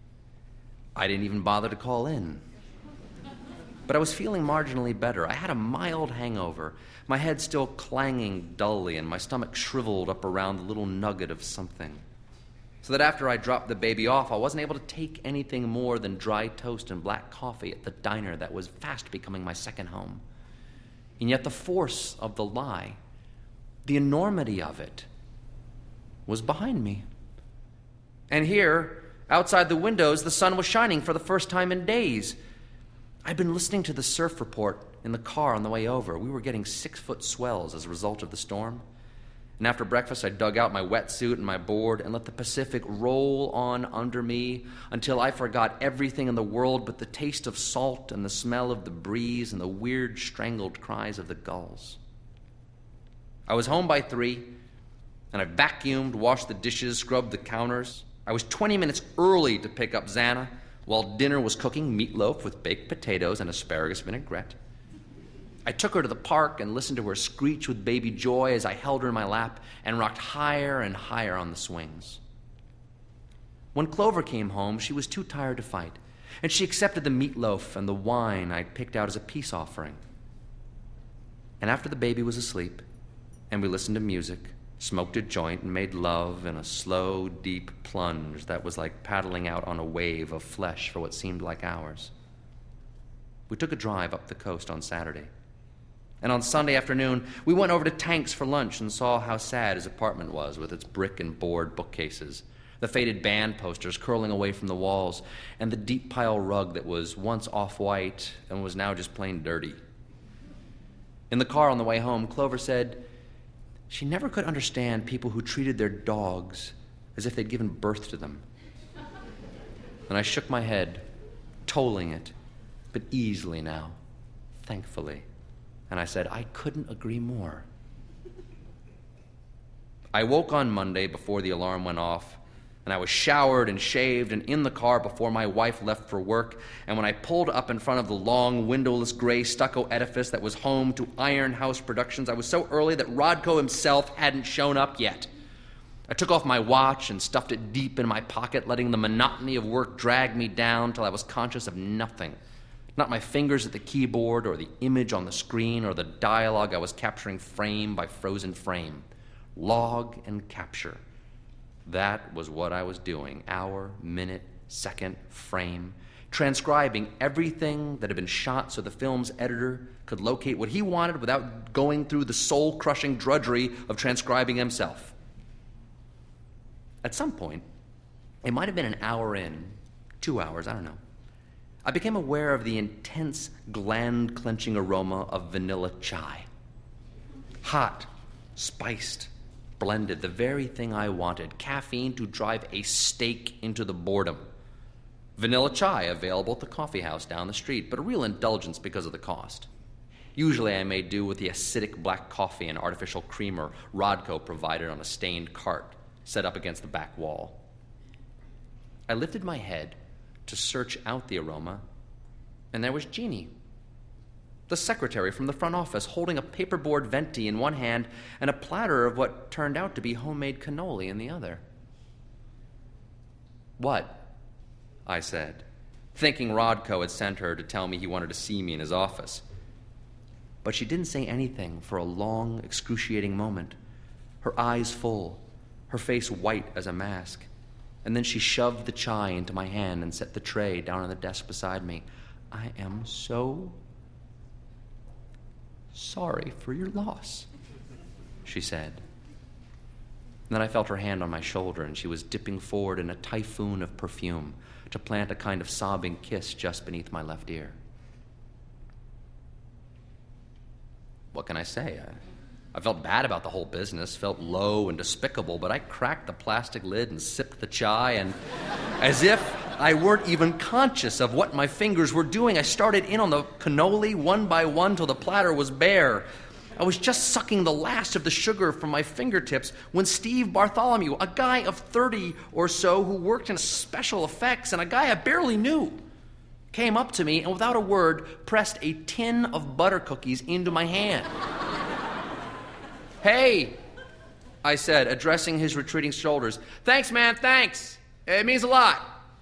I didn't even bother to call in. But I was feeling marginally better. I had a mild hangover, my head still clanging dully and my stomach shriveled up around the little nugget of something. So that after I dropped the baby off, I wasn't able to take anything more than dry toast and black coffee at the diner that was fast becoming my second home. And yet the force of the lie, the enormity of it, was behind me. And here, outside the windows, the sun was shining for the first time in days. I'd been listening to the surf report in the car on the way over. We were getting six-foot swells as a result of the storm. And after breakfast, I dug out my wetsuit and my board and let the Pacific roll on under me until I forgot everything in the world but the taste of salt and the smell of the breeze and the weird strangled cries of the gulls. I was home by three, and I vacuumed, washed the dishes, scrubbed the counters. I was twenty minutes early to pick up Xana while dinner was cooking meatloaf with baked potatoes and asparagus vinaigrette. I took her to the park and listened to her screech with baby joy as I held her in my lap and rocked higher and higher on the swings. When Clover came home, she was too tired to fight, and she accepted the meatloaf and the wine I'd picked out as a peace offering. And after the baby was asleep, and we listened to music, smoked a joint, and made love in a slow, deep plunge that was like paddling out on a wave of flesh for what seemed like hours, we took a drive up the coast on Saturday. And on Sunday afternoon, we went over to Tank's for lunch and saw how sad his apartment was with its brick and board bookcases, the faded band posters curling away from the walls, and the deep pile rug that was once off-white and was now just plain dirty. In the car on the way home, Clover said she never could understand people who treated their dogs as if they'd given birth to them. And I shook my head, tolling it, but easily now, thankfully. And I said, I couldn't agree more. I woke on Monday before the alarm went off, and I was showered and shaved and in the car before my wife left for work, and when I pulled up in front of the long, windowless gray stucco edifice that was home to Iron House Productions, I was so early that Rodko himself hadn't shown up yet. I took off my watch and stuffed it deep in my pocket, letting the monotony of work drag me down till I was conscious of nothing. Not my fingers at the keyboard or the image on the screen or the dialogue I was capturing frame by frozen frame. Log and capture. That was what I was doing. Hour, minute, second, frame. Transcribing everything that had been shot so the film's editor could locate what he wanted without going through the soul-crushing drudgery of transcribing himself. At some point, it might have been an hour in, two hours, I don't know, I became aware of the intense, gland-clenching aroma of vanilla chai. Hot, spiced, blended, the very thing I wanted. Caffeine to drive a stake into the boredom. Vanilla chai available at the coffee house down the street, but a real indulgence because of the cost. Usually I made do with the acidic black coffee and artificial creamer Rodko provided on a stained cart set up against the back wall. I lifted my head to search out the aroma, and there was Jeannie, the secretary from the front office, holding a paperboard venti in one hand and a platter of what turned out to be homemade cannoli in the other. What? I said, thinking Rodko had sent her to tell me he wanted to see me in his office. But she didn't say anything for a long, excruciating moment, her eyes full, her face white as a mask. And then she shoved the chai into my hand and set the tray down on the desk beside me. I am so sorry for your loss, she said. And then I felt her hand on my shoulder, and she was dipping forward in a typhoon of perfume to plant a kind of sobbing kiss just beneath my left ear. What can I say? I, I felt bad about the whole business, felt low and despicable, but I cracked the plastic lid and sipped the chai, and as if I weren't even conscious of what my fingers were doing, I started in on the cannoli one by one till the platter was bare. I was just sucking the last of the sugar from my fingertips when Steve Bartholomew, a guy of thirty or so who worked in special effects and a guy I barely knew, came up to me and without a word pressed a tin of butter cookies into my hand. "Hey," I said, addressing his retreating shoulders. "Thanks, man, thanks. It means a lot."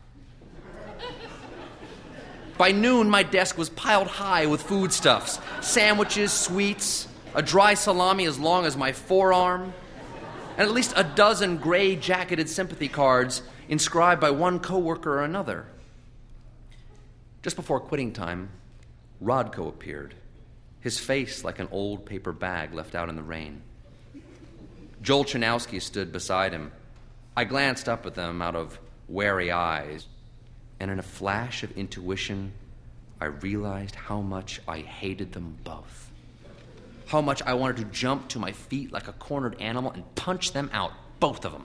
By noon, my desk was piled high with foodstuffs, sandwiches, sweets, a dry salami as long as my forearm, and at least a dozen gray-jacketed sympathy cards inscribed by one coworker or another. Just before quitting time, Rodko appeared, his face like an old paper bag left out in the rain. Joel Chanowski stood beside him. I glanced up at them out of wary eyes, and in a flash of intuition, I realized how much I hated them both. How much I wanted to jump to my feet like a cornered animal and punch them out, both of them.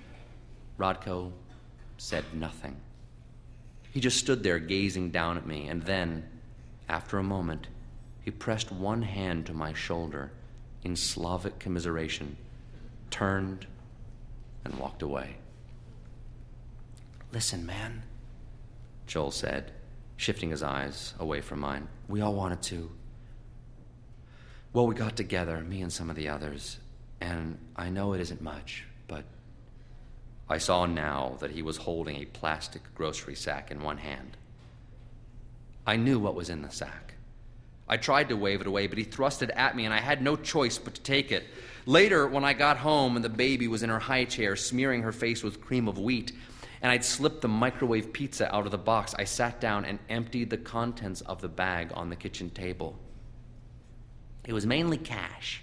Rodko said nothing. He just stood there gazing down at me, and then, after a moment, he pressed one hand to my shoulder in Slavic commiseration, turned, and walked away. "Listen, man," Joel said, shifting his eyes away from mine. "We all wanted to. Well, we got together, me and some of the others, and I know it isn't much, but..." I saw now that he was holding a plastic grocery sack in one hand. I knew what was in the sack. I tried to wave it away, but he thrust it at me, and I had no choice but to take it. Later, when I got home and the baby was in her high chair smearing her face with cream of wheat, and I'd slipped the microwave pizza out of the box, I sat down and emptied the contents of the bag on the kitchen table. It was mainly cash,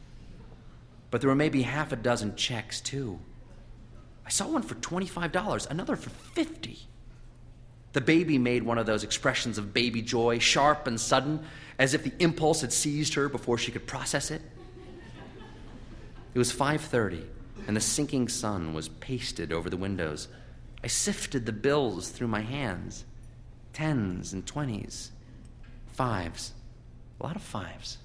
but there were maybe half a dozen checks, too. I saw one for twenty-five dollars, another for fifty dollars. The baby made one of those expressions of baby joy, sharp and sudden, as if the impulse had seized her before she could process it. It was five thirty, and the sinking sun was pasted over the windows. I sifted the bills through my hands. Tens and twenties. Fives. A lot of fives.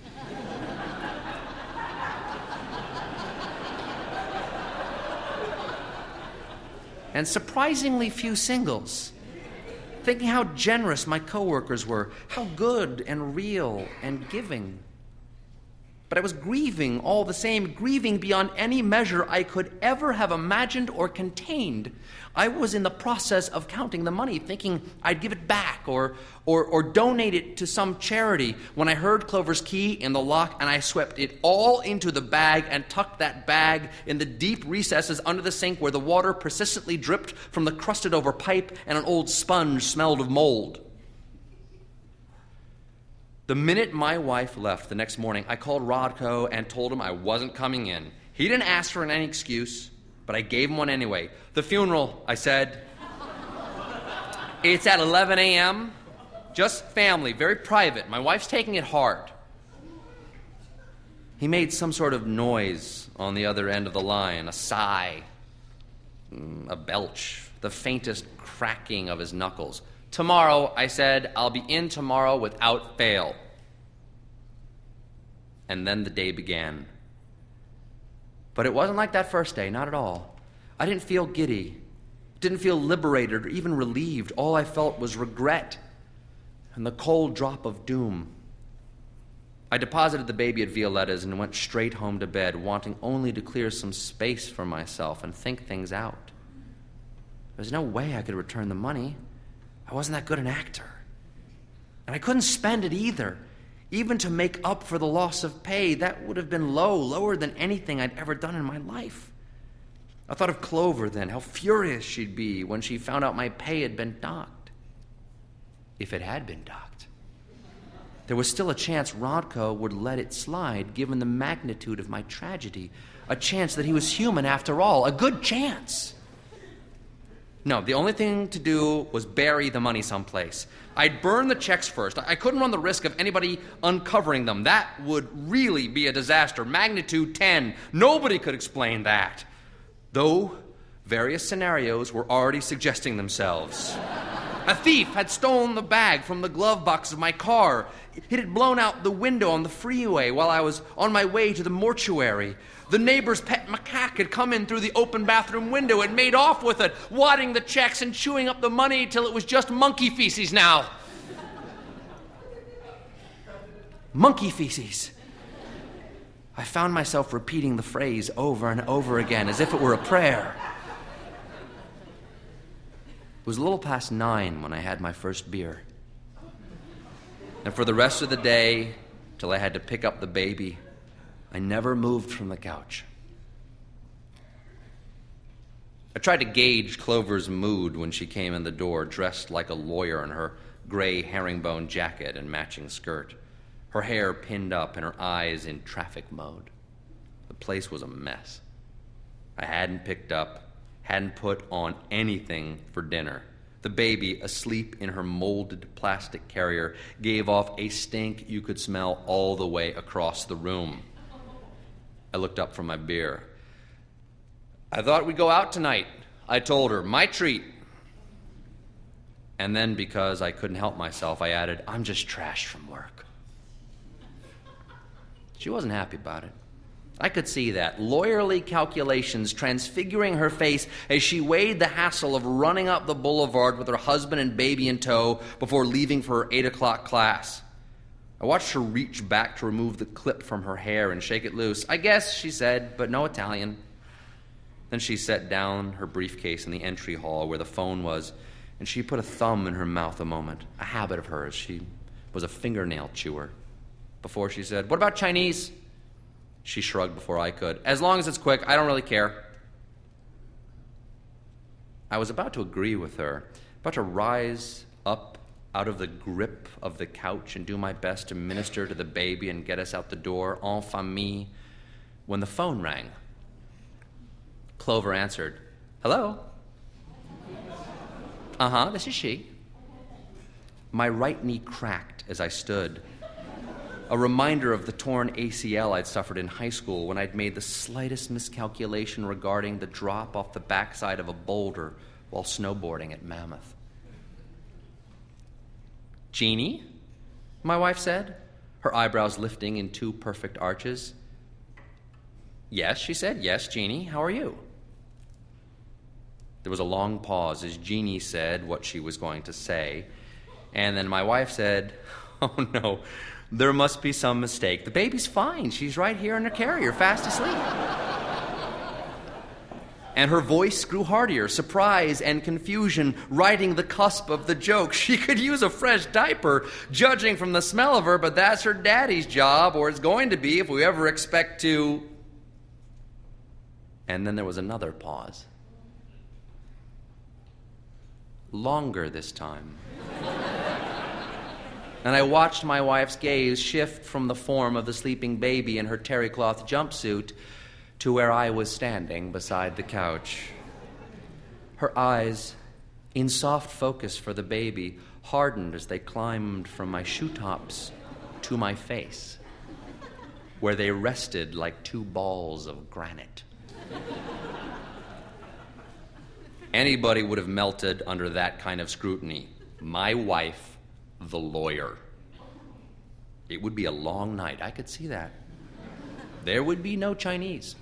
And surprisingly few singles. Thinking how generous my coworkers were, how good and real and giving. But I was grieving all the same, grieving beyond any measure I could ever have imagined or contained. I was in the process of counting the money, thinking I'd give it back or, or, or donate it to some charity, when I heard Clover's key in the lock, and I swept it all into the bag and tucked that bag in the deep recesses under the sink where the water persistently dripped from the crusted-over pipe and an old sponge smelled of mold. The minute my wife left the next morning, I called Rodko and told him I wasn't coming in. He didn't ask for any excuse, but I gave him one anyway. "The funeral," I said. "It's at eleven a.m. Just family, very private. My wife's taking it hard." He made some sort of noise on the other end of the line, a sigh, a belch, the faintest cracking of his knuckles. "Tomorrow," I said. "I'll be in tomorrow without fail." And then the day began. But it wasn't like that first day, not at all. I didn't feel giddy, didn't feel liberated or even relieved. All I felt was regret and the cold drop of doom. I deposited the baby at Violetta's and went straight home to bed, wanting only to clear some space for myself and think things out. There's no way I could return the money. I wasn't that good an actor. And I couldn't spend it either. Even to make up for the loss of pay, that would have been low, lower than anything I'd ever done in my life. I thought of Clover then, how furious she'd be when she found out my pay had been docked. If it had been docked. There was still a chance Rodko would let it slide, given the magnitude of my tragedy. A chance that he was human after all. A good chance. No, the only thing to do was bury the money someplace. I'd burn the checks first. I couldn't run the risk of anybody uncovering them. That would really be a disaster. Magnitude ten. Nobody could explain that. Though various scenarios were already suggesting themselves. A thief had stolen the bag from the glove box of my car. It had blown out the window on the freeway while I was on my way to the mortuary. The neighbor's pet macaque had come in through the open bathroom window and made off with it, wadding the checks and chewing up the money till it was just monkey feces now. Monkey feces. I found myself repeating the phrase over and over again as if it were a prayer. It was a little past nine when I had my first beer. And for the rest of the day, till I had to pick up the baby, I never moved from the couch. I tried to gauge Clover's mood when she came in the door, dressed like a lawyer in her gray herringbone jacket and matching skirt, her hair pinned up and her eyes in traffic mode. The place was a mess. I hadn't picked up, hadn't put on anything for dinner. The baby, asleep in her molded plastic carrier, gave off a stink you could smell all the way across the room. I looked up from my beer. I thought we'd go out tonight, I told her. My treat. And then, because I couldn't help myself, I added, I'm just trashed from work. She wasn't happy about it. I could see that. Lawyerly calculations transfiguring her face as she weighed the hassle of running up the boulevard with her husband and baby in tow before leaving for her eight o'clock class. I watched her reach back to remove the clip from her hair and shake it loose. I guess, she said, but no Italian. Then she set down her briefcase in the entry hall where the phone was, and she put a thumb in her mouth a moment, a habit of hers. She was a fingernail chewer. Before she said, what about Chinese? She shrugged before I could. As long as it's quick, I don't really care. I was about to agree with her, about to rise up out of the grip of the couch and do my best to minister to the baby and get us out the door, en famille, when the phone rang. Clover answered, hello? Uh-huh, this is she. My right knee cracked as I stood, a reminder of the torn A C L I'd suffered in high school when I'd made the slightest miscalculation regarding the drop off the backside of a boulder while snowboarding at Mammoth. Jeannie? My wife said, her eyebrows lifting in two perfect arches. Yes, she said. Yes, Jeannie. How are you? There was a long pause as Jeannie said what she was going to say, and then my wife said, oh no, there must be some mistake. The baby's fine. She's right here in her carrier, fast asleep. And her voice grew heartier, surprise and confusion riding the cusp of the joke. She could use a fresh diaper, judging from the smell of her, but that's her daddy's job, or it's going to be if we ever expect to... And then there was another pause. Longer this time. And I watched my wife's gaze shift from the form of the sleeping baby in her terry cloth jumpsuit to where I was standing beside the couch. Her eyes, in soft focus for the baby, hardened as they climbed from my shoe tops to my face, where they rested like two balls of granite. Anybody would have melted under that kind of scrutiny. My wife, the lawyer. It would be a long night. I could see that. There would be no Chinese.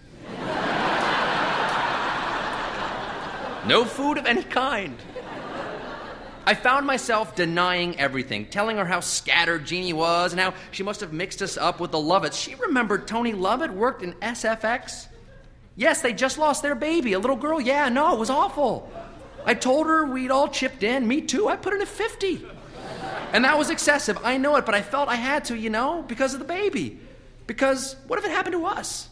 No food of any kind. I found myself denying everything, telling her how scattered Jeannie was and how she must have mixed us up with the Lovitts. She remembered Tony Lovett worked in S F X. Yes, they just lost their baby, a little girl. Yeah, no, it was awful. I told her we'd all chipped in. Me too. I put in a fifty. And that was excessive. I know it, but I felt I had to, you know, because of the baby. Because what if it happened to us?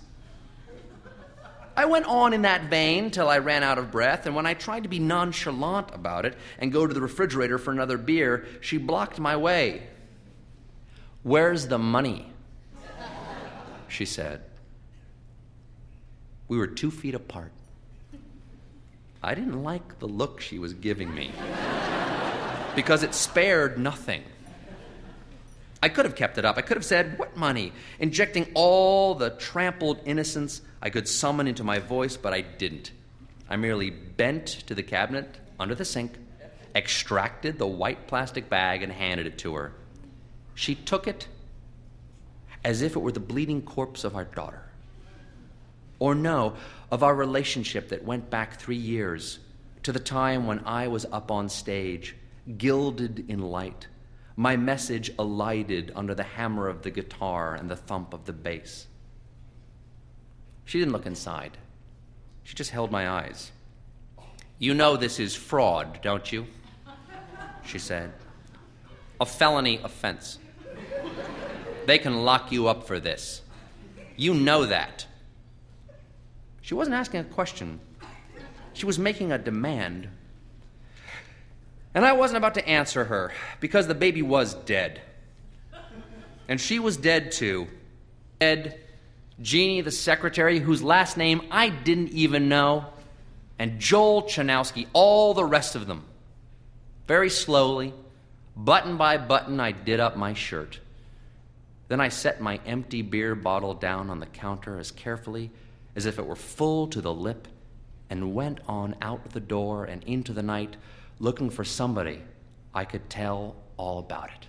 I went on in that vein till I ran out of breath, and when I tried to be nonchalant about it and go to the refrigerator for another beer, she blocked my way. Where's the money? She said. We were two feet apart. I didn't like the look she was giving me because it spared nothing. I could have kept it up. I could have said, "What money?" injecting all the trampled innocence I could summon into my voice, but I didn't. I merely bent to the cabinet under the sink, extracted the white plastic bag, and handed it to her. She took it as if it were the bleeding corpse of our daughter. Or no, of our relationship that went back three years to the time when I was up on stage, gilded in light, my message elided under the hammer of the guitar and the thump of the bass. She didn't look inside. She just held my eyes. "You know this is fraud, don't you?" she said. "A felony offense. They can lock you up for this. You know that." She wasn't asking a question. She was making a demand. And I wasn't about to answer her, because the baby was dead. And she was dead, too. Dead. Jeannie, the secretary, whose last name I didn't even know, and Joel Chanowski, all the rest of them. Very slowly, button by button, I did up my shirt. Then I set my empty beer bottle down on the counter as carefully as if it were full to the lip, and went on out the door and into the night, looking for somebody I could tell all about it.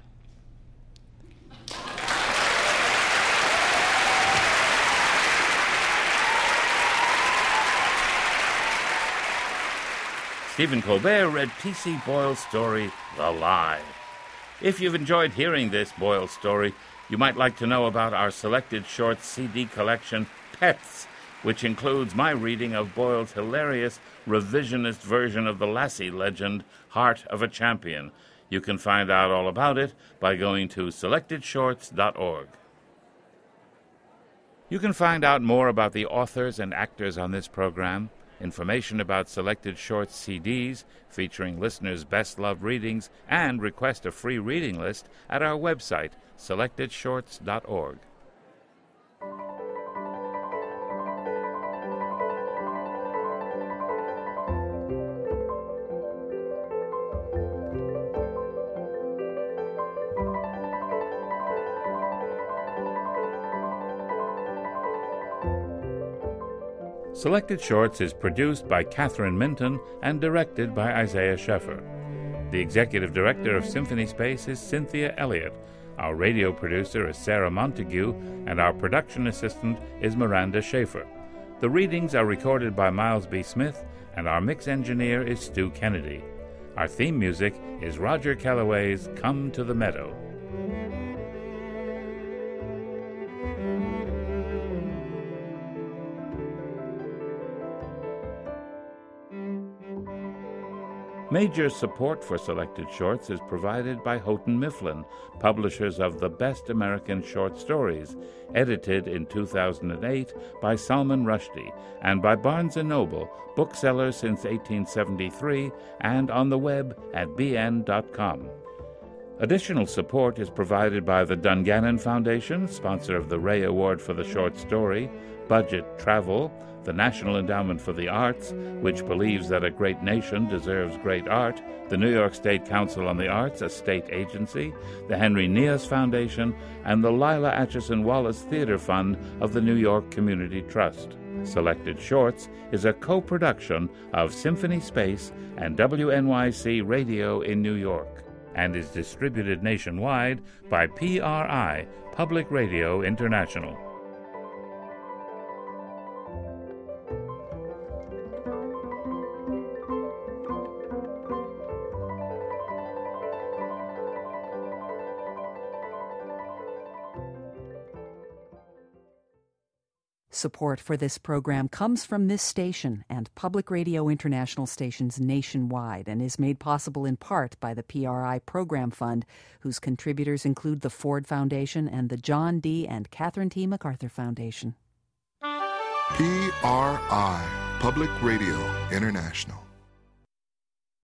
Stephen Colbert read T C Boyle's story, The Lie. If you've enjoyed hearing this Boyle story, you might like to know about our selected short C D collection, Pets, which includes my reading of Boyle's hilarious revisionist version of the Lassie legend, Heart of a Champion. You can find out all about it by going to selected shorts dot org. You can find out more about the authors and actors on this program, information about Selected Shorts C Ds featuring listeners' best-loved readings, and request a free reading list at our website, selected shorts dot org. Selected Shorts is produced by Catherine Minton and directed by Isaiah Sheffer. The executive director of Symphony Space is Cynthia Elliott. Our radio producer is Sarah Montague, and our production assistant is Miranda Schaefer. The readings are recorded by Miles B. Smith, and our mix engineer is Stu Kennedy. Our theme music is Roger Calloway's Come to the Meadow. Major support for Selected Shorts is provided by Houghton Mifflin, publishers of The Best American Short Stories, edited in two thousand eight by Salman Rushdie, and by Barnes and Noble, bookseller since eighteen seventy-three, and on the web at b n dot com. Additional support is provided by the Dungannon Foundation, sponsor of the Ray Award for the Short Story, Budget Travel, the National Endowment for the Arts, which believes that a great nation deserves great art, the New York State Council on the Arts, a state agency, the Henry Nias Foundation, and the Lila Atchison Wallace Theater Fund of the New York Community Trust. Selected Shorts is a co-production of Symphony Space and W N Y C Radio in New York, and is distributed nationwide by P R I, Public Radio International. Support for this program comes from this station and Public Radio International stations nationwide, and is made possible in part by the P R I Program Fund, whose contributors include the Ford Foundation and the John D. and Catherine T. MacArthur Foundation. P R I, Public Radio International.